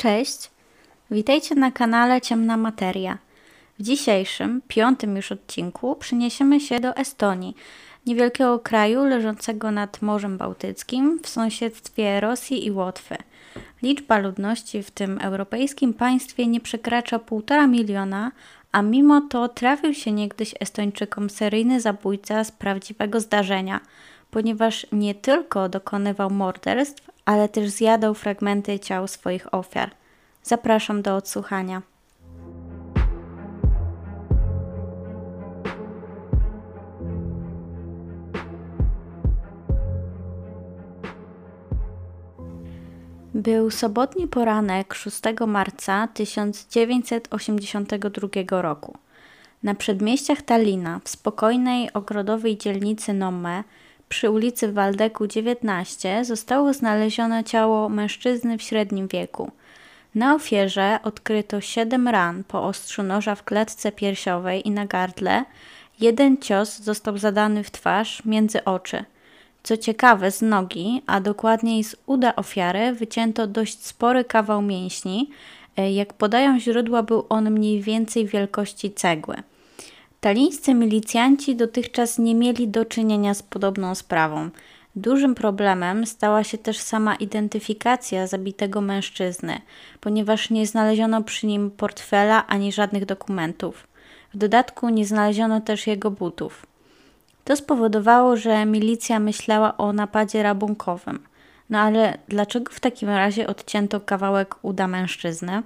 Cześć, witajcie na kanale Ciemna Materia. W dzisiejszym, 5. już odcinku przeniesiemy się do Estonii, niewielkiego kraju leżącego nad Morzem Bałtyckim w sąsiedztwie Rosji i Łotwy. Liczba ludności w tym europejskim państwie nie przekracza 1,5 miliona, a mimo to trafił się niegdyś Estończykom seryjny zabójca z prawdziwego zdarzenia, ponieważ nie tylko dokonywał morderstw, ale też zjadał fragmenty ciał swoich ofiar. Zapraszam do odsłuchania. Był sobotni poranek 6 marca 1982 roku. Na przedmieściach Tallina, w spokojnej, ogrodowej dzielnicy Nomme, przy ulicy Waldeku 19, zostało znalezione ciało mężczyzny w średnim wieku. Na ofierze odkryto 7 ran po ostrzu noża w klatce piersiowej i na gardle. Jeden cios został zadany w twarz, między oczy. Co ciekawe, z nogi, a dokładniej z uda ofiary, wycięto dość spory kawał mięśni. Jak podają źródła, był on mniej więcej wielkości cegły. Tallińscy milicjanci dotychczas nie mieli do czynienia z podobną sprawą. Dużym problemem stała się też sama identyfikacja zabitego mężczyzny, ponieważ nie znaleziono przy nim portfela ani żadnych dokumentów. W dodatku nie znaleziono też jego butów. To spowodowało, że milicja myślała o napadzie rabunkowym. No ale dlaczego w takim razie odcięto kawałek uda mężczyzny?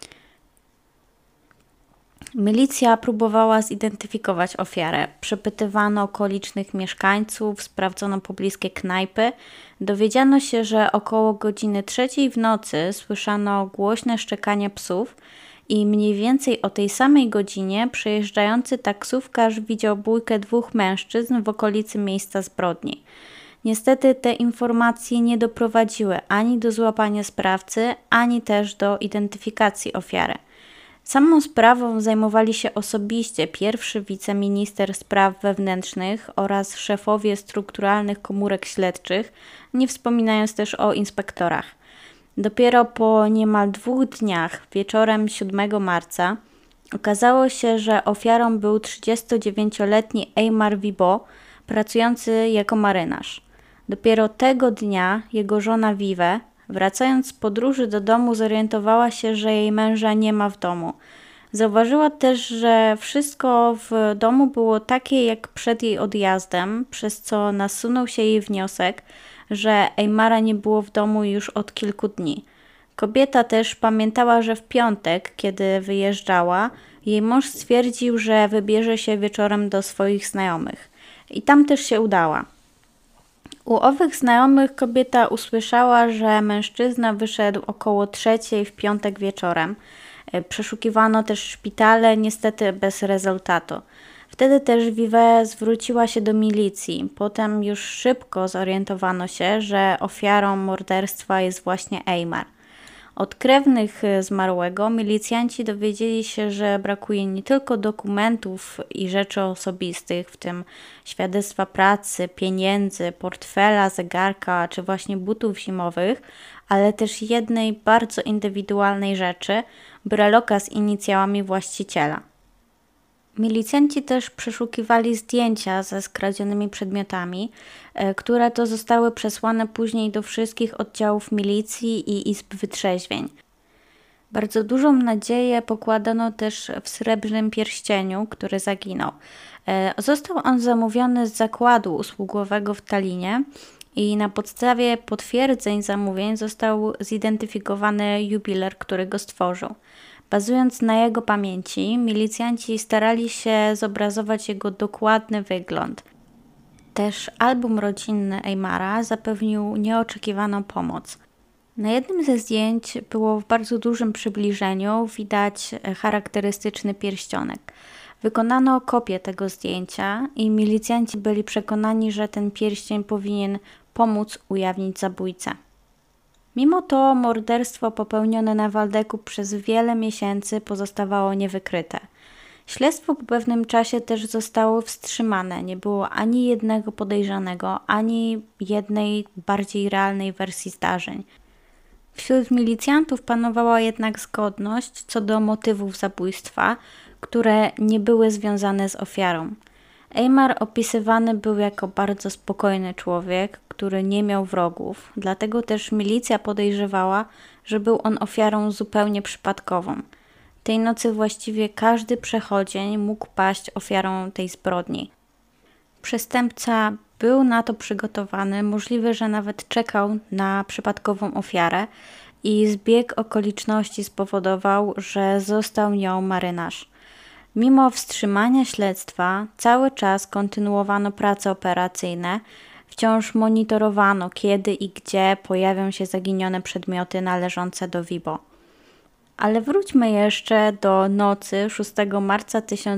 Milicja próbowała zidentyfikować ofiarę. Przepytywano okolicznych mieszkańców, sprawdzono pobliskie knajpy. Dowiedziano się, że około godziny 3 w nocy słyszano głośne szczekanie psów i mniej więcej o tej samej godzinie przejeżdżający taksówkarz widział bójkę 2 mężczyzn w okolicy miejsca zbrodni. Niestety te informacje nie doprowadziły ani do złapania sprawcy, ani też do identyfikacji ofiary. Samą sprawą zajmowali się osobiście pierwszy wiceminister spraw wewnętrznych oraz szefowie strukturalnych komórek śledczych, nie wspominając też o inspektorach. Dopiero po niemal 2 dniach, wieczorem 7 marca, okazało się, że ofiarą był 39-letni Eimar Vibo, pracujący jako marynarz. Dopiero tego dnia jego żona Vive, wracając z podróży do domu, zorientowała się, że jej męża nie ma w domu. Zauważyła też, że wszystko w domu było takie jak przed jej odjazdem, przez co nasunął się jej wniosek, że Eimara nie było w domu już od kilku dni. Kobieta też pamiętała, że w piątek, kiedy wyjeżdżała, jej mąż stwierdził, że wybierze się wieczorem do swoich znajomych. I tam też się udała. U owych znajomych kobieta usłyszała, że mężczyzna wyszedł około 3 w piątek wieczorem. Przeszukiwano też szpitale, niestety bez rezultatu. Wtedy też Vive zwróciła się do milicji. Potem już szybko zorientowano się, że ofiarą morderstwa jest właśnie Eimar. Od krewnych zmarłego milicjanci dowiedzieli się, że brakuje nie tylko dokumentów i rzeczy osobistych, w tym świadectwa pracy, pieniędzy, portfela, zegarka czy właśnie butów zimowych, ale też jednej bardzo indywidualnej rzeczy, breloka z inicjałami właściciela. Milicjanci też przeszukiwali zdjęcia ze skradzionymi przedmiotami, które to zostały przesłane później do wszystkich oddziałów milicji i izb wytrzeźwień. Bardzo dużą nadzieję pokładano też w srebrnym pierścieniu, który zaginął. Został on zamówiony z zakładu usługowego w Tallinie i na podstawie potwierdzeń zamówień został zidentyfikowany jubiler, który go stworzył. Bazując na jego pamięci, milicjanci starali się zobrazować jego dokładny wygląd. Też album rodzinny Eimara zapewnił nieoczekiwaną pomoc. Na jednym ze zdjęć było w bardzo dużym przybliżeniu widać charakterystyczny pierścionek. Wykonano kopię tego zdjęcia i milicjanci byli przekonani, że ten pierścień powinien pomóc ujawnić zabójcę. Mimo to morderstwo popełnione na Waldeku przez wiele miesięcy pozostawało niewykryte. Śledztwo po pewnym czasie też zostało wstrzymane. Nie było ani jednego podejrzanego, ani jednej bardziej realnej wersji zdarzeń. Wśród milicjantów panowała jednak zgodność co do motywów zabójstwa, które nie były związane z ofiarą. Eymar opisywany był jako bardzo spokojny człowiek, który nie miał wrogów, dlatego też milicja podejrzewała, że był on ofiarą zupełnie przypadkową. Tej nocy właściwie każdy przechodzień mógł paść ofiarą tej zbrodni. Przestępca był na to przygotowany, możliwe, że nawet czekał na przypadkową ofiarę i zbieg okoliczności spowodował, że został nią marynarz. Mimo wstrzymania śledztwa, cały czas kontynuowano prace operacyjne, wciąż monitorowano, kiedy i gdzie pojawią się zaginione przedmioty należące do Wibo. Ale wróćmy jeszcze do nocy 6 marca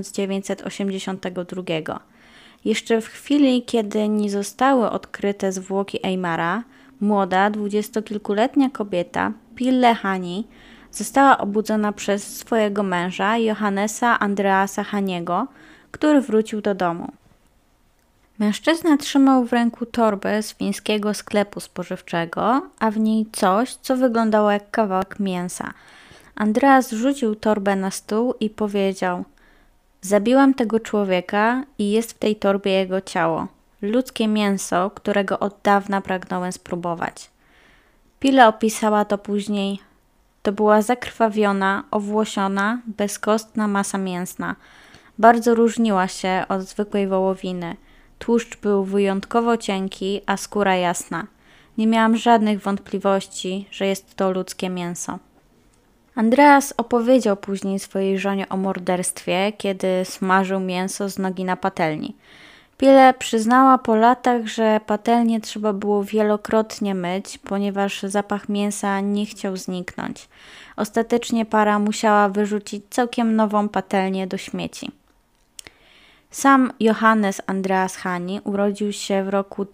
1982. Jeszcze w chwili, kiedy nie zostały odkryte zwłoki Eymara, młoda, dwudziestokilkuletnia kobieta, Pille Hani, została obudzona przez swojego męża, Johannesa Andreasa Haniego, który wrócił do domu. Mężczyzna trzymał w ręku torbę z fińskiego sklepu spożywczego, a w niej coś, co wyglądało jak kawałek mięsa. Andreas rzucił torbę na stół i powiedział: zabiłam tego człowieka i jest w tej torbie jego ciało. Ludzkie mięso, którego od dawna pragnąłem spróbować. Pille opisała to później. To była zakrwawiona, owłosiona, bezkostna masa mięsna. Bardzo różniła się od zwykłej wołowiny. Tłuszcz był wyjątkowo cienki, a skóra jasna. Nie miałam żadnych wątpliwości, że jest to ludzkie mięso. Andreas opowiedział później swojej żonie o morderstwie, kiedy smażył mięso z nogi na patelni. Pille przyznała po latach, że patelnię trzeba było wielokrotnie myć, ponieważ zapach mięsa nie chciał zniknąć. Ostatecznie para musiała wyrzucić całkiem nową patelnię do śmieci. Sam Johannes Andreas Hani urodził się w roku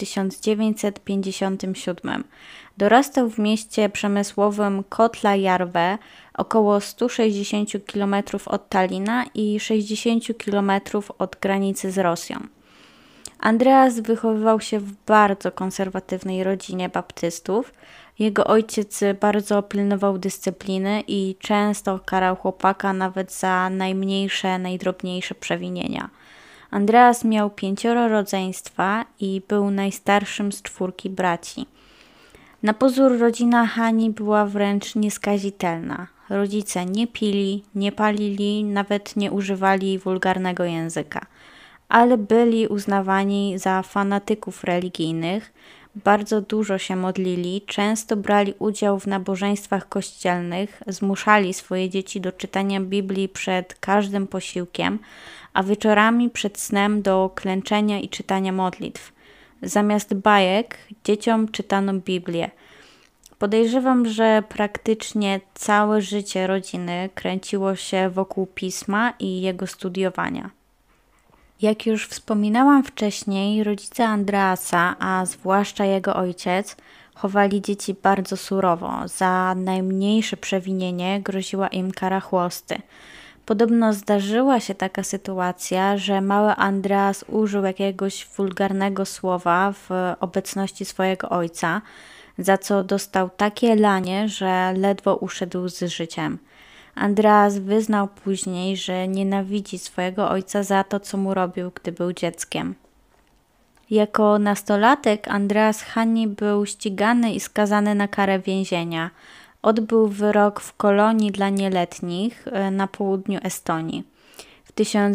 1957. Dorastał w mieście przemysłowym Kotla-Järve, około 160 km od Talina i 60 km od granicy z Rosją. Andreas wychowywał się w bardzo konserwatywnej rodzinie baptystów. Jego ojciec bardzo pilnował dyscypliny i często karał chłopaka nawet za najmniejsze, najdrobniejsze przewinienia. Andreas miał 5 rodzeństwa i był najstarszym z 4 braci. Na pozór rodzina Hani była wręcz nieskazitelna. Rodzice nie pili, nie palili, nawet nie używali wulgarnego języka, ale byli uznawani za fanatyków religijnych, bardzo dużo się modlili, często brali udział w nabożeństwach kościelnych, zmuszali swoje dzieci do czytania Biblii przed każdym posiłkiem, a wieczorami przed snem do klęczenia i czytania modlitw. Zamiast bajek dzieciom czytano Biblię. Podejrzewam, że praktycznie całe życie rodziny kręciło się wokół pisma i jego studiowania. Jak już wspominałam wcześniej, rodzice Andreasa, a zwłaszcza jego ojciec, chowali dzieci bardzo surowo. Za najmniejsze przewinienie groziła im kara chłosty. Podobno zdarzyła się taka sytuacja, że mały Andreas użył jakiegoś wulgarnego słowa w obecności swojego ojca, za co dostał takie lanie, że ledwo uszedł z życiem. Andreas wyznał później, że nienawidzi swojego ojca za to, co mu robił, gdy był dzieckiem. Jako nastolatek Andreas Hani był ścigany i skazany na karę więzienia. Odbył wyrok w kolonii dla nieletnich na południu Estonii. W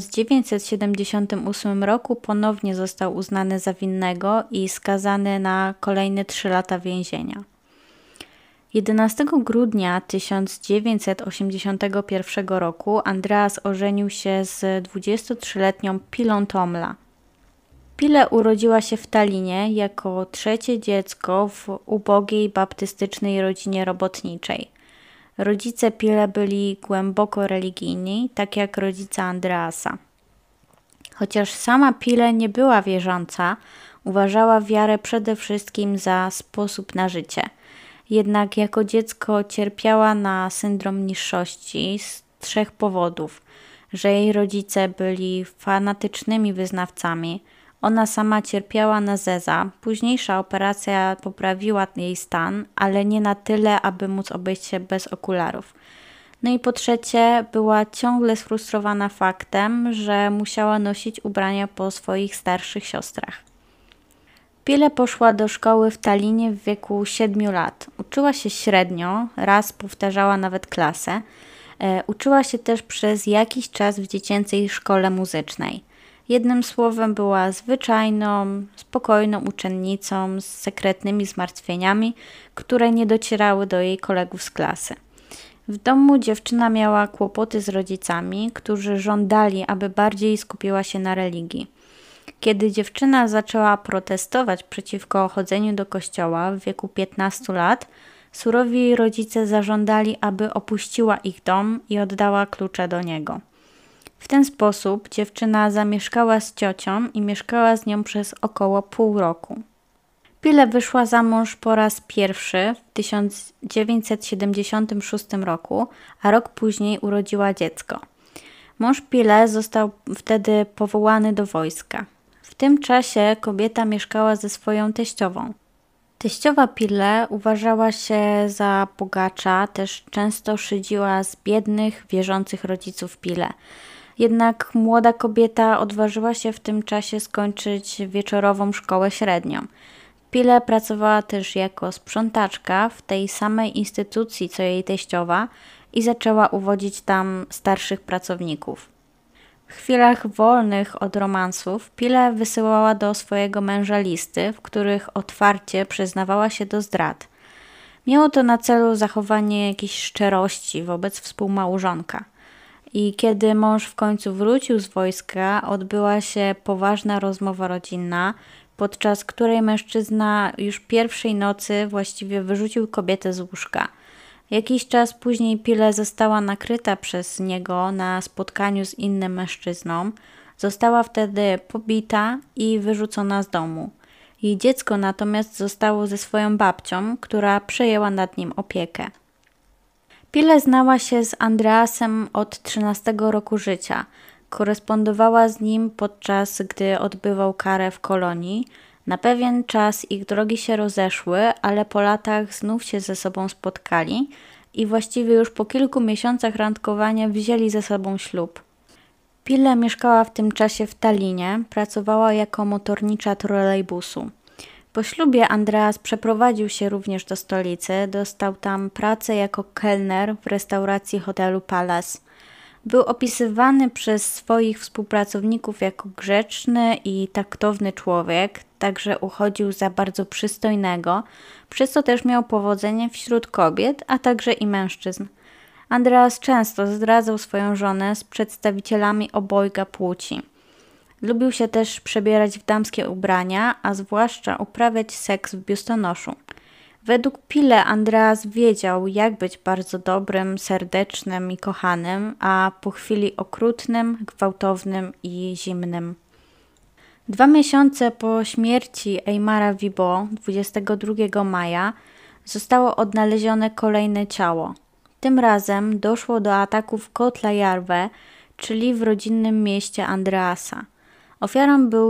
1978 roku ponownie został uznany za winnego i skazany na kolejne 3 lata więzienia. 11 grudnia 1981 roku Andreas ożenił się z 23-letnią Pillą Tomla. Pille urodziła się w Tallinie jako 3. dziecko w ubogiej baptystycznej rodzinie robotniczej. Rodzice Pille byli głęboko religijni, tak jak rodzice Andreasa. Chociaż sama Pille nie była wierząca, uważała wiarę przede wszystkim za sposób na życie. Jednak jako dziecko cierpiała na syndrom niższości z 3 powodów. Że jej rodzice byli fanatycznymi wyznawcami, Ona sama cierpiała na zeza. Późniejsza operacja poprawiła jej stan, ale nie na tyle, aby móc obejść się bez okularów. No i po trzecie, była ciągle sfrustrowana faktem, że musiała nosić ubrania po swoich starszych siostrach. Pile poszła do szkoły w Tallinie w wieku 7 lat. Uczyła się średnio, raz powtarzała nawet klasę. Uczyła się też przez jakiś czas w dziecięcej szkole muzycznej. Jednym słowem była zwyczajną, spokojną uczennicą z sekretnymi zmartwieniami, które nie docierały do jej kolegów z klasy. W domu dziewczyna miała kłopoty z rodzicami, którzy żądali, aby bardziej skupiła się na religii. Kiedy dziewczyna zaczęła protestować przeciwko chodzeniu do kościoła w wieku 15 lat, surowi jej rodzice zażądali, aby opuściła ich dom i oddała klucze do niego. W ten sposób dziewczyna zamieszkała z ciocią i mieszkała z nią przez około pół roku. Pile wyszła za mąż po raz pierwszy w 1976 roku, a rok później urodziła dziecko. Mąż Pile został wtedy powołany do wojska. W tym czasie kobieta mieszkała ze swoją teściową. Teściowa Pile uważała się za bogacza, też często szydziła z biednych, wierzących rodziców Pile. Jednak młoda kobieta odważyła się w tym czasie skończyć wieczorową szkołę średnią. Pile pracowała też jako sprzątaczka w tej samej instytucji co jej teściowa i zaczęła uwodzić tam starszych pracowników. W chwilach wolnych od romansów Pile wysyłała do swojego męża listy, w których otwarcie przyznawała się do zdrad. Miało to na celu zachowanie jakiejś szczerości wobec współmałżonka. I kiedy mąż w końcu wrócił z wojska, odbyła się poważna rozmowa rodzinna, podczas której mężczyzna już pierwszej nocy właściwie wyrzucił kobietę z łóżka. Jakiś czas później Pile została nakryta przez niego na spotkaniu z innym mężczyzną. Została wtedy pobita i wyrzucona z domu. Jej dziecko natomiast zostało ze swoją babcią, która przejęła nad nim opiekę. Pile znała się z Andreasem od 13 roku życia. Korespondowała z nim podczas gdy odbywał karę w kolonii. Na pewien czas ich drogi się rozeszły, ale po latach znów się ze sobą spotkali i właściwie już po kilku miesiącach randkowania wzięli ze sobą ślub. Pile mieszkała w tym czasie w Tallinie, pracowała jako motornicza trolejbusu. Po ślubie Andreas przeprowadził się również do stolicy, dostał tam pracę jako kelner w restauracji hotelu Palace. Był opisywany przez swoich współpracowników jako grzeczny i taktowny człowiek, także uchodził za bardzo przystojnego, przez co też miał powodzenie wśród kobiet, a także i mężczyzn. Andreas często zdradzał swoją żonę z przedstawicielami obojga płci. Lubił się też przebierać w damskie ubrania, a zwłaszcza uprawiać seks w biustonoszu. Według Pile Andreas wiedział, jak być bardzo dobrym, serdecznym i kochanym, a po chwili okrutnym, gwałtownym i zimnym. 2 miesiące po śmierci Eimara Wibo, 22 maja, zostało odnalezione kolejne ciało. Tym razem doszło do ataku w Kotla-Järve, czyli w rodzinnym mieście Andreasa. Ofiarą był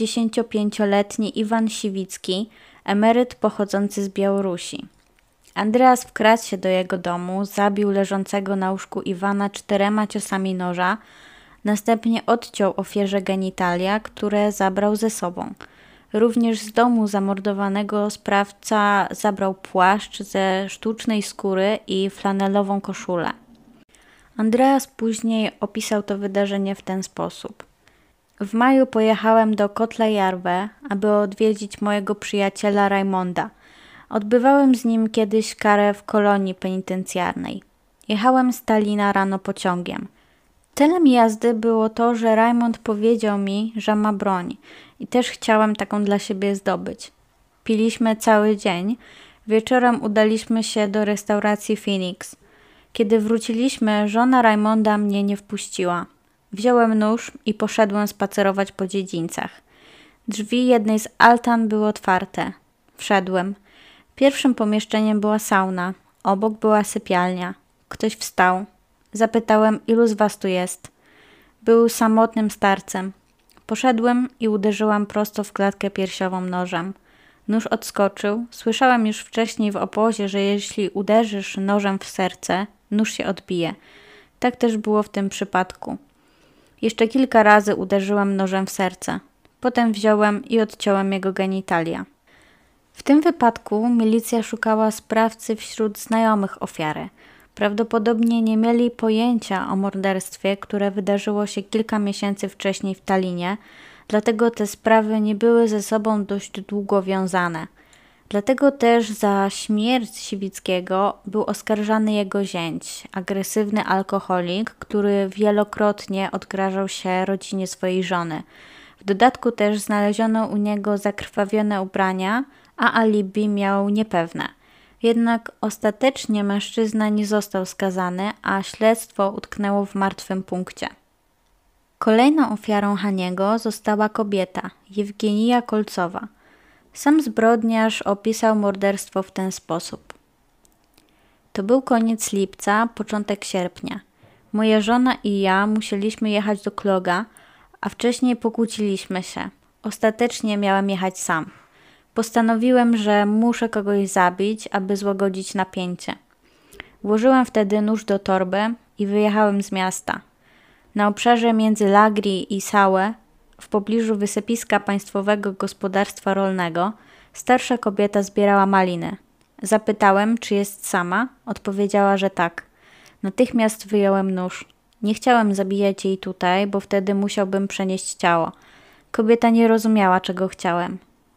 75-letni Iwan Siwicki, emeryt pochodzący z Białorusi. Andreas wkradł się do jego domu, zabił leżącego na łóżku Iwana 4 ciosami noża, następnie odciął ofierze genitalia, które zabrał ze sobą. Również z domu zamordowanego sprawca zabrał płaszcz ze sztucznej skóry i flanelową koszulę. Andreas później opisał to wydarzenie w ten sposób. W maju pojechałem do Kotla-Järve, aby odwiedzić mojego przyjaciela Raymonda. Odbywałem z nim kiedyś karę w kolonii penitencjarnej. Jechałem z Tallina rano pociągiem. Celem jazdy było to, że Raymond powiedział mi, że ma broń i też chciałem taką dla siebie zdobyć. Piliśmy cały dzień. Wieczorem udaliśmy się do restauracji Phoenix. Kiedy wróciliśmy, żona Raymonda mnie nie wpuściła. Wziąłem nóż i poszedłem spacerować po dziedzińcach. Drzwi jednej z altan były otwarte. Wszedłem. Pierwszym pomieszczeniem była sauna. Obok była sypialnia. Ktoś wstał. Zapytałem, ilu z was tu jest. Był samotnym starcem. Poszedłem i uderzyłam prosto w klatkę piersiową nożem. Nóż odskoczył. Słyszałam już wcześniej w obozie, że jeśli uderzysz nożem w serce, nóż się odbije. Tak też było w tym przypadku. Jeszcze kilka razy uderzyłam nożem w serce. Potem wziąłem i odciąłem jego genitalia. W tym wypadku milicja szukała sprawcy wśród znajomych ofiary. Prawdopodobnie nie mieli pojęcia o morderstwie, które wydarzyło się kilka miesięcy wcześniej w Tallinie, dlatego te sprawy nie były ze sobą dość długo wiązane. Dlatego też za śmierć Siwickiego był oskarżany jego zięć, agresywny alkoholik, który wielokrotnie odgrażał się rodzinie swojej żony. W dodatku też znaleziono u niego zakrwawione ubrania, a alibi miał niepewne. Jednak ostatecznie mężczyzna nie został skazany, a śledztwo utknęło w martwym punkcie. Kolejną ofiarą Haniego została kobieta, Jewgenija Kolcowa. Sam zbrodniarz opisał morderstwo w ten sposób. To był koniec lipca, początek sierpnia. Moja żona i ja musieliśmy jechać do Kloga, a wcześniej pokłóciliśmy się. Ostatecznie miałem jechać sam. Postanowiłem, że muszę kogoś zabić, aby złagodzić napięcie. Włożyłem wtedy nóż do torby i wyjechałem z miasta. Na obszarze między Lagri i Sałę, w pobliżu wysypiska Państwowego Gospodarstwa Rolnego, starsza kobieta zbierała maliny. Zapytałem, czy jest sama. Odpowiedziała, że tak. Natychmiast wyjąłem nóż. Nie chciałem zabijać jej tutaj, bo wtedy musiałbym przenieść ciało. Kobieta nie rozumiała, czego chciałem.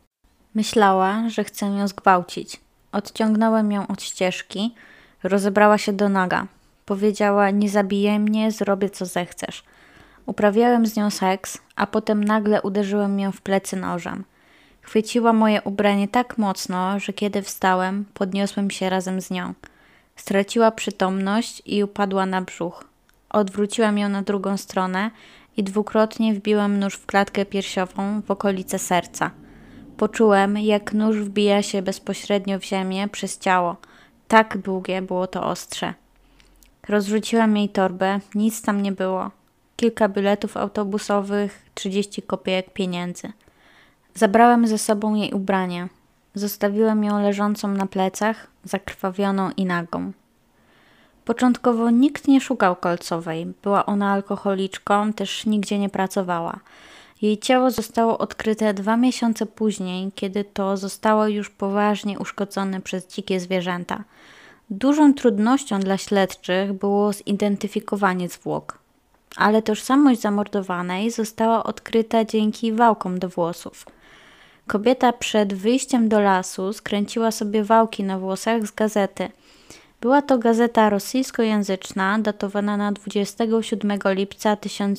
Myślała, że chcę ją zgwałcić. Odciągnąłem ją od ścieżki. Rozebrała się do naga. Powiedziała, nie zabijaj mnie, zrobię co zechcesz. Uprawiałem z nią seks, a potem nagle uderzyłem ją w plecy nożem. Chwyciła moje ubranie tak mocno, że kiedy wstałem, podniosłem się razem z nią. Straciła przytomność i upadła na brzuch. Odwróciłem ją na drugą stronę i dwukrotnie wbiłem nóż w klatkę piersiową w okolice serca. Poczułem, jak nóż wbija się bezpośrednio w ziemię przez ciało. Tak długie było to ostrze. Rozrzuciłem jej torbę, nic tam nie było. Kilka biletów autobusowych, 30 kopiejek pieniędzy. Zabrałem ze sobą jej ubranie. Zostawiłem ją leżącą na plecach, zakrwawioną i nagą. Początkowo nikt nie szukał Kolcowej. Była ona alkoholiczką, też nigdzie nie pracowała. Jej ciało zostało odkryte 2 miesiące później, kiedy to zostało już poważnie uszkodzone przez dzikie zwierzęta. Dużą trudnością dla śledczych było zidentyfikowanie zwłok. Ale tożsamość zamordowanej została odkryta dzięki wałkom do włosów. Kobieta przed wyjściem do lasu skręciła sobie wałki na włosach z gazety. Była to gazeta rosyjskojęzyczna, datowana na 27 lipca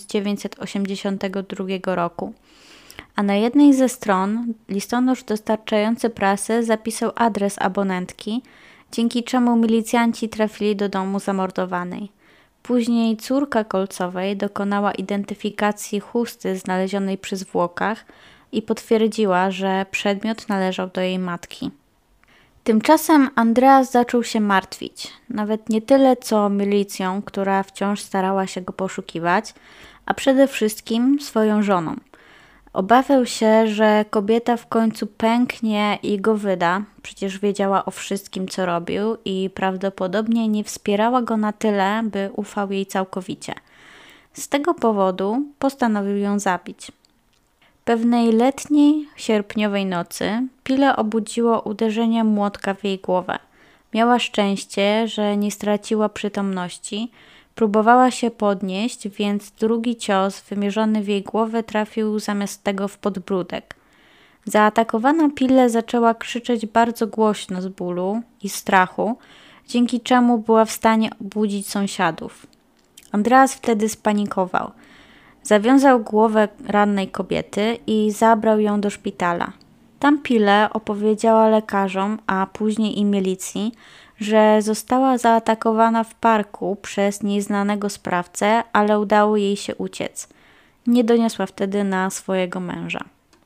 1982 roku. A na jednej ze stron listonosz dostarczający prasę zapisał adres abonentki, dzięki czemu milicjanci trafili do domu zamordowanej. Później córka Kolcowej dokonała identyfikacji chusty znalezionej przy zwłokach i potwierdziła, że przedmiot należał do jej matki. Tymczasem Andreas zaczął się martwić. Nawet nie tyle co milicją, która wciąż starała się go poszukiwać, a przede wszystkim swoją żoną. Obawiał się, że kobieta w końcu pęknie i go wyda. Przecież wiedziała o wszystkim, co robił i prawdopodobnie nie wspierała go na tyle, by ufał jej całkowicie. Z tego powodu postanowił ją zabić. Pewnej letniej, sierpniowej nocy Pile obudziło uderzenie młotka w jej głowę. Miała szczęście, że nie straciła przytomności. Próbowała się podnieść, więc drugi cios wymierzony w jej głowę trafił zamiast tego w podbródek. Zaatakowana Pille zaczęła krzyczeć bardzo głośno z bólu i strachu, dzięki czemu była w stanie obudzić sąsiadów. Andreas wtedy spanikował. Zawiązał głowę rannej kobiety i zabrał ją do szpitala. Tam Pille opowiedziała lekarzom, a później i milicji, że została zaatakowana w parku przez nieznanego sprawcę, ale udało jej się uciec. Nie doniosła wtedy na swojego męża.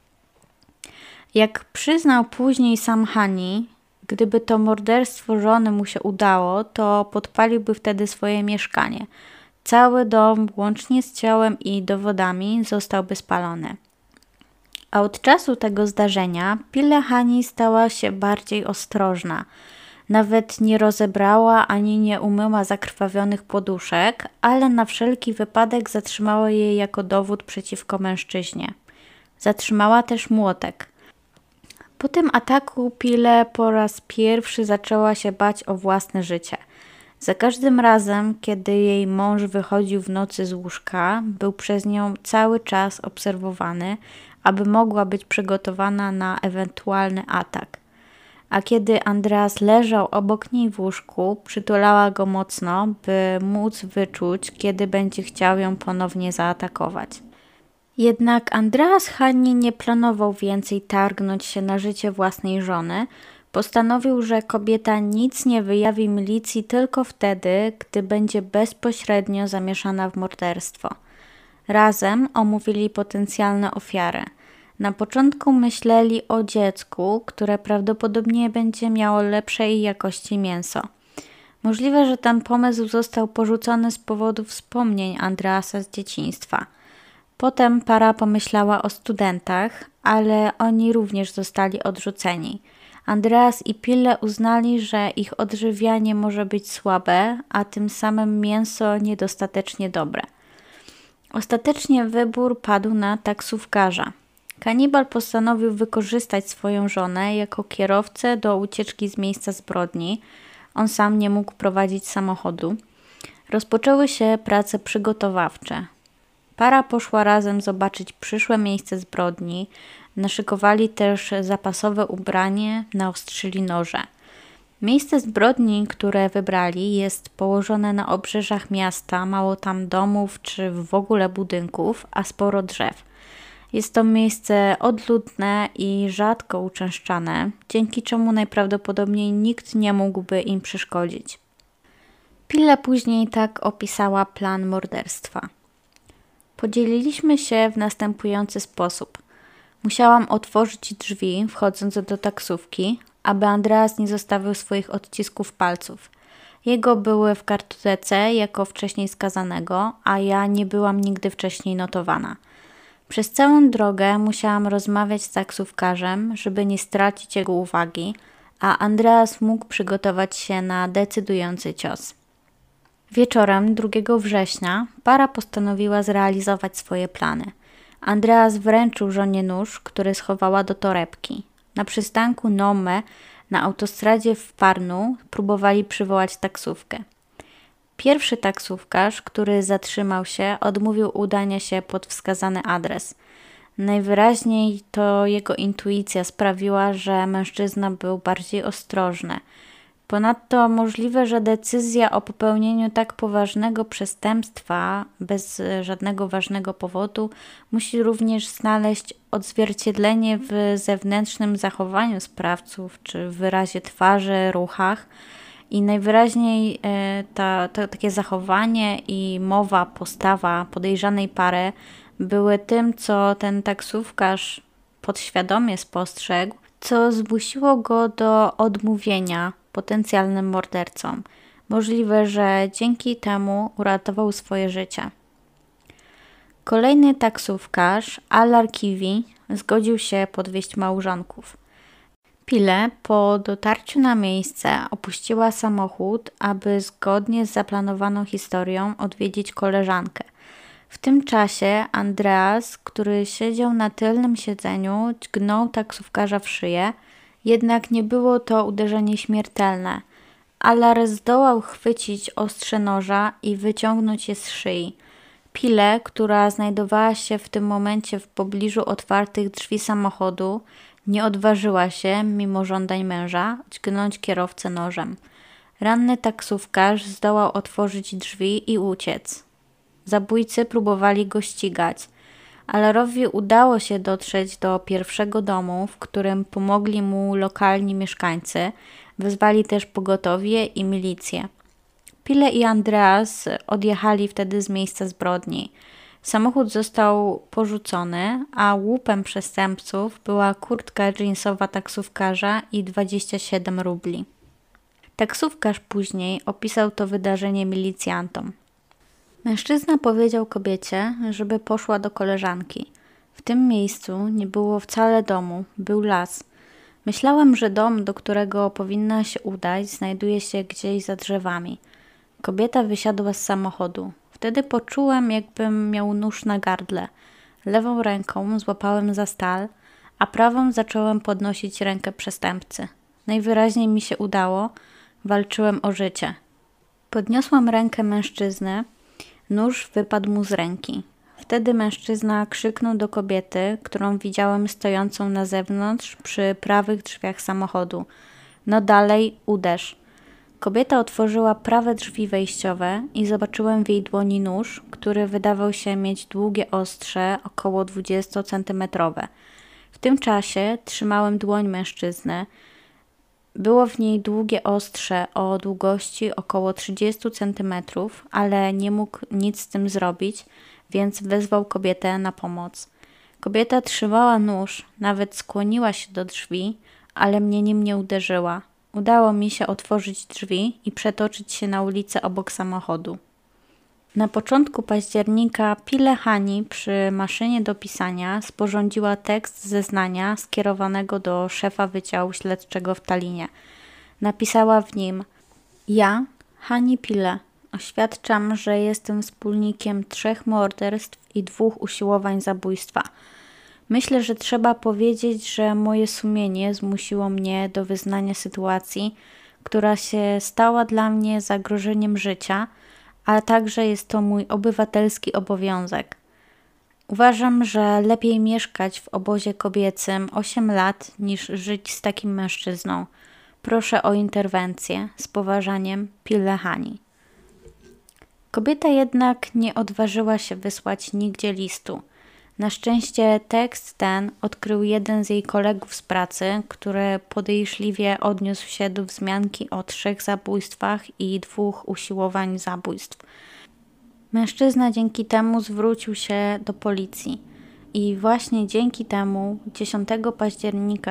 Jak przyznał później sam Hani, gdyby to morderstwo żony mu się udało, to podpaliłby wtedy swoje mieszkanie. Cały dom, łącznie z ciałem i dowodami, zostałby spalony. A od czasu tego zdarzenia Pile Hani stała się bardziej ostrożna. Nawet nie rozebrała ani nie umyła zakrwawionych poduszek, ale na wszelki wypadek zatrzymała je jako dowód przeciwko mężczyźnie. Zatrzymała też młotek. Po tym ataku Pile po raz pierwszy zaczęła się bać o własne życie. Za każdym razem, kiedy jej mąż wychodził w nocy z łóżka, był przez nią cały czas obserwowany, aby mogła być przygotowana na ewentualny atak. A kiedy Andreas leżał obok niej w łóżku, przytulała go mocno, by móc wyczuć, kiedy będzie chciał ją ponownie zaatakować. Jednak Andreas Hani nie planował więcej targnąć się na życie własnej żony. Postanowił, że kobieta nic nie wyjawi milicji tylko wtedy, gdy będzie bezpośrednio zamieszana w morderstwo. Razem omówili potencjalne ofiary. Na początku myśleli o dziecku, które prawdopodobnie będzie miało lepszej jakości mięso. Możliwe, że ten pomysł został porzucony z powodu wspomnień Andreasa z dzieciństwa. Potem para pomyślała o studentach, ale oni również zostali odrzuceni. Andreas i Pille uznali, że ich odżywianie może być słabe, a tym samym mięso niedostatecznie dobre. Ostatecznie wybór padł na taksówkarza. Kanibal postanowił wykorzystać swoją żonę jako kierowcę do ucieczki z miejsca zbrodni. On sam nie mógł prowadzić samochodu. Rozpoczęły się prace przygotowawcze. Para poszła razem zobaczyć przyszłe miejsce zbrodni. Naszykowali też zapasowe ubranie, naostrzyli noże. Miejsce zbrodni, które wybrali, jest położone na obrzeżach miasta, mało tam domów czy w ogóle budynków, a sporo drzew. Jest to miejsce odludne i rzadko uczęszczane, dzięki czemu najprawdopodobniej nikt nie mógłby im przeszkodzić. Pille później tak opisała plan morderstwa. Podzieliliśmy się w następujący sposób. Musiałam otworzyć drzwi, wchodząc do taksówki, aby Andreas nie zostawił swoich odcisków palców. Jego były w kartotece jako wcześniej skazanego, a ja nie byłam nigdy wcześniej notowana. Przez całą drogę musiałam rozmawiać z taksówkarzem, żeby nie stracić jego uwagi, a Andreas mógł przygotować się na decydujący cios. Wieczorem 2 września para postanowiła zrealizować swoje plany. Andreas wręczył żonie nóż, który schowała do torebki. Na przystanku Nome na autostradzie w Parnu próbowali przywołać taksówkę. Pierwszy taksówkarz, który zatrzymał się, odmówił udania się pod wskazany adres. Najwyraźniej to jego intuicja sprawiła, że mężczyzna był bardziej ostrożny. Ponadto możliwe, że decyzja o popełnieniu tak poważnego przestępstwa bez żadnego ważnego powodu musi również znaleźć odzwierciedlenie w zewnętrznym zachowaniu sprawców czy w wyrazie twarzy, ruchach. I najwyraźniej to takie zachowanie i mowa, postawa podejrzanej pary były tym, co ten taksówkarz podświadomie spostrzegł, co zmusiło go do odmówienia potencjalnym mordercom. Możliwe, że dzięki temu uratował swoje życie. Kolejny taksówkarz, Alar Kiwi, zgodził się podwieźć małżonków. Pille po dotarciu na miejsce opuściła samochód, aby zgodnie z zaplanowaną historią odwiedzić koleżankę. W tym czasie Andreas, który siedział na tylnym siedzeniu, dźgnął taksówkarza w szyję, jednak nie było to uderzenie śmiertelne. Alar zdołał chwycić ostrze noża i wyciągnąć je z szyi. Pille, która znajdowała się w tym momencie w pobliżu otwartych drzwi samochodu, nie odważyła się, mimo żądań męża, dźgnąć kierowcę nożem. Ranny taksówkarz zdołał otworzyć drzwi i uciec. Zabójcy próbowali go ścigać. Alarowi udało się dotrzeć do pierwszego domu, w którym pomogli mu lokalni mieszkańcy. Wezwali też pogotowie i milicję. Pille i Andreas odjechali wtedy z miejsca zbrodni. Samochód został porzucony, a łupem przestępców była kurtka jeansowa taksówkarza i 27 rubli. Taksówkarz później opisał to wydarzenie milicjantom. Mężczyzna powiedział kobiecie, żeby poszła do koleżanki. W tym miejscu nie było wcale domu, był las. Myślałam, że dom, do którego powinna się udać, znajduje się gdzieś za drzewami. Kobieta wysiadła z samochodu. Wtedy poczułem, jakbym miał nóż na gardle. Lewą ręką złapałem za stal, a prawą zacząłem podnosić rękę przestępcy. Najwyraźniej mi się udało. Walczyłem o życie. Podniosłam rękę mężczyzny. Nóż wypadł mu z ręki. Wtedy mężczyzna krzyknął do kobiety, którą widziałem stojącą na zewnątrz przy prawych drzwiach samochodu. No dalej, uderz. Kobieta otworzyła prawe drzwi wejściowe i zobaczyłem w jej dłoni nóż, który wydawał się mieć długie ostrze, około 20-centymetrowe. W tym czasie trzymałem dłoń mężczyzny. Było w niej długie ostrze o długości około 30 cm, ale nie mógł nic z tym zrobić, więc wezwał kobietę na pomoc. Kobieta trzymała nóż, nawet skłoniła się do drzwi, ale mnie nim nie uderzyła. Udało mi się otworzyć drzwi i przetoczyć się na ulicę obok samochodu. Na początku października Pile Hani przy maszynie do pisania sporządziła tekst zeznania skierowanego do szefa Wydziału Śledczego w Tallinie. Napisała w nim: ja, Hani Pile, oświadczam, że jestem wspólnikiem 3 morderstw i 2 usiłowań zabójstwa. Myślę, że trzeba powiedzieć, że moje sumienie zmusiło mnie do wyznania sytuacji, która się stała dla mnie zagrożeniem życia, ale także jest to mój obywatelski obowiązek. Uważam, że lepiej mieszkać w obozie kobiecym 8 lat niż żyć z takim mężczyzną. Proszę o interwencję. Z poważaniem, Pile Hani. Kobieta jednak nie odważyła się wysłać nigdzie listu. Na szczęście tekst ten odkrył jeden z jej kolegów z pracy, który podejrzliwie odniósł się do wzmianki o 3 zabójstwach i 2 usiłowań zabójstw. Mężczyzna dzięki temu zwrócił się do policji i właśnie dzięki temu 10 października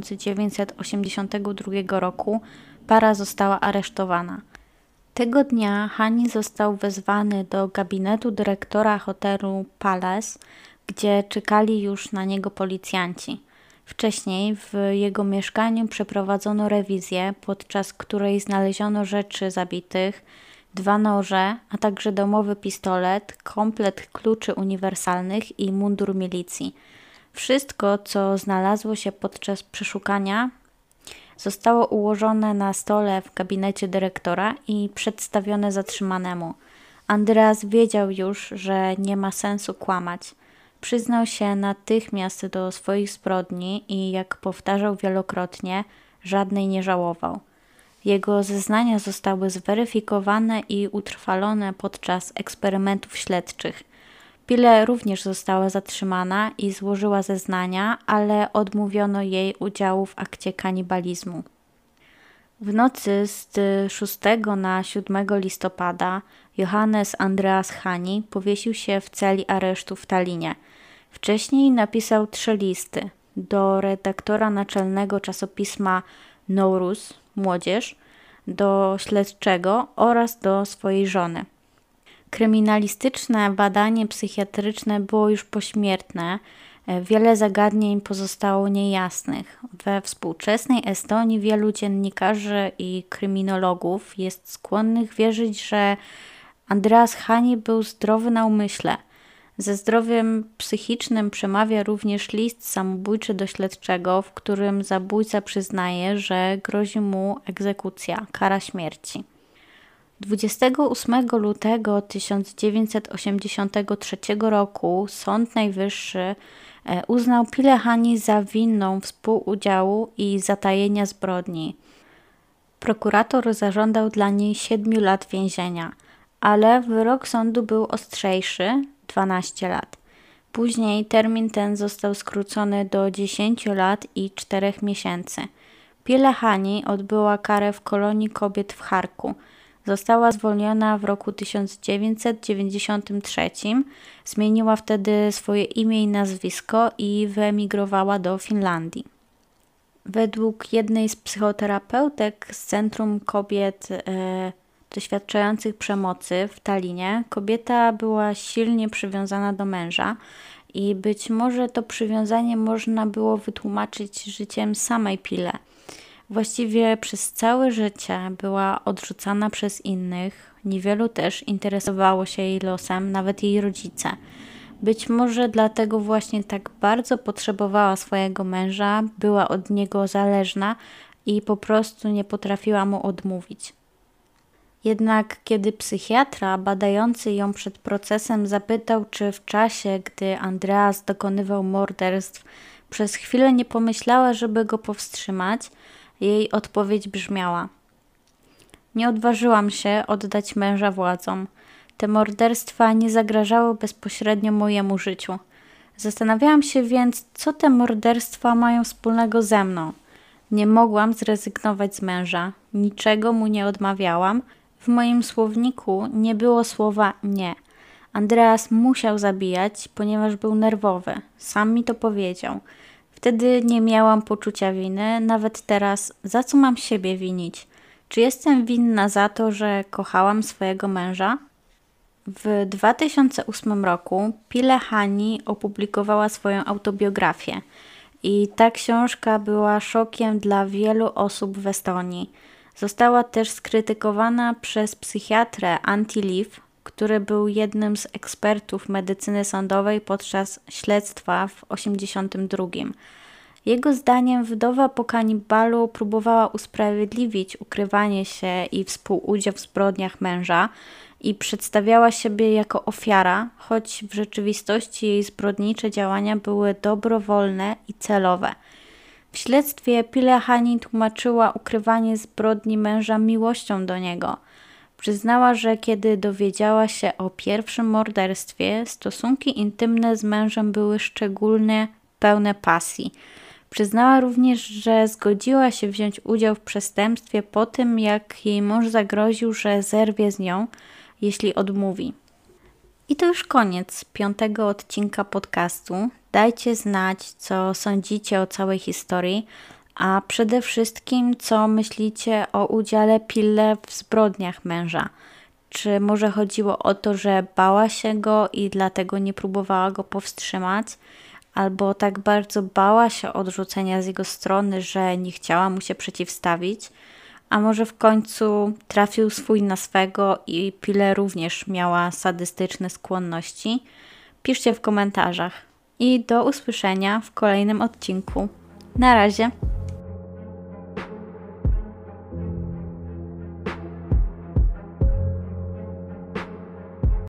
1982 roku para została aresztowana. Tego dnia Hani został wezwany do gabinetu dyrektora hotelu Palace, gdzie czekali już na niego policjanci. Wcześniej w jego mieszkaniu przeprowadzono rewizję, podczas której znaleziono rzeczy zabitych, 2 noże, a także domowy pistolet, komplet kluczy uniwersalnych i mundur milicji. Wszystko, co znalazło się podczas przeszukania, zostało ułożone na stole w gabinecie dyrektora i przedstawione zatrzymanemu. Andreas wiedział już, że nie ma sensu kłamać. Przyznał się natychmiast do swoich zbrodni i, jak powtarzał wielokrotnie, żadnej nie żałował. Jego zeznania zostały zweryfikowane i utrwalone podczas eksperymentów śledczych. Pile również została zatrzymana i złożyła zeznania, ale odmówiono jej udziału w akcie kanibalizmu. W nocy z 6 na 7 listopada Johannes Andreas Hani powiesił się w celi aresztu w Tallinie. Wcześniej napisał 3 listy do redaktora naczelnego czasopisma Nowruz, Młodzież, do śledczego oraz do swojej żony. Kryminalistyczne badanie psychiatryczne było już pośmiertne. Wiele zagadnień pozostało niejasnych. We współczesnej Estonii wielu dziennikarzy i kryminologów jest skłonnych wierzyć, że Andreas Hani był zdrowy na umyśle. Ze zdrowiem psychicznym przemawia również list samobójczy do śledczego, w którym zabójca przyznaje, że grozi mu egzekucja, kara śmierci. 28 lutego 1983 roku Sąd Najwyższy uznał Pile Hani za winną współudziału i zatajenia zbrodni. Prokurator zażądał dla niej 7 lat więzienia, ale wyrok sądu był ostrzejszy, 12 lat. Później termin ten został skrócony do 10 lat i 4 miesięcy. Pile Hani odbyła karę w kolonii kobiet w Charku. Została zwolniona w roku 1993, zmieniła wtedy swoje imię i nazwisko i wyemigrowała do Finlandii. Według jednej z psychoterapeutek z Centrum Kobiet doświadczających przemocy w Tallinie, kobieta była silnie przywiązana do męża I być może to przywiązanie można było wytłumaczyć życiem samej Pile. Właściwie przez całe życie była odrzucana przez innych. Niewielu też interesowało się jej losem, nawet jej rodzice. Być może dlatego właśnie tak bardzo potrzebowała swojego męża, była od niego zależna i po prostu nie potrafiła mu odmówić. Jednak kiedy psychiatra badający ją przed procesem zapytał, czy w czasie, gdy Andreas dokonywał morderstw, przez chwilę nie pomyślała, żeby go powstrzymać, jej odpowiedź brzmiała: nie odważyłam się oddać męża władzom. Te morderstwa nie zagrażały bezpośrednio mojemu życiu. Zastanawiałam się więc, co te morderstwa mają wspólnego ze mną. Nie mogłam zrezygnować z męża, niczego mu nie odmawiałam. W moim słowniku nie było słowa nie. Andreas musiał zabijać, ponieważ był nerwowy. Sam mi to powiedział. Wtedy nie miałam poczucia winy, nawet teraz, za co mam siebie winić? Czy jestem winna za to, że kochałam swojego męża? W 2008 roku Pile Hani opublikowała swoją autobiografię i ta książka była szokiem dla wielu osób w Estonii. Została też skrytykowana przez psychiatrę Antti Liv, który był jednym z ekspertów medycyny sądowej podczas śledztwa w 1982. Jego zdaniem wdowa po kanibalu próbowała usprawiedliwić ukrywanie się i współudział w zbrodniach męża i przedstawiała siebie jako ofiara, choć w rzeczywistości jej zbrodnicze działania były dobrowolne i celowe. W śledztwie Pile Hani tłumaczyła ukrywanie zbrodni męża miłością do niego. Przyznała, że kiedy dowiedziała się o pierwszym morderstwie, stosunki intymne z mężem były szczególnie pełne pasji. Przyznała również, że zgodziła się wziąć udział w przestępstwie po tym, jak jej mąż zagroził, że zerwie z nią, jeśli odmówi. I to już koniec 5. odcinka podcastu. Dajcie znać, co sądzicie o całej historii, a przede wszystkim, co myślicie o udziale Pille w zbrodniach męża. Czy może chodziło o to, że bała się go i dlatego nie próbowała go powstrzymać? Albo tak bardzo bała się odrzucenia z jego strony, że nie chciała mu się przeciwstawić? A może w końcu trafił swój na swego i Pile również miała sadystyczne skłonności? Piszcie w komentarzach. I do usłyszenia w kolejnym odcinku. Na razie!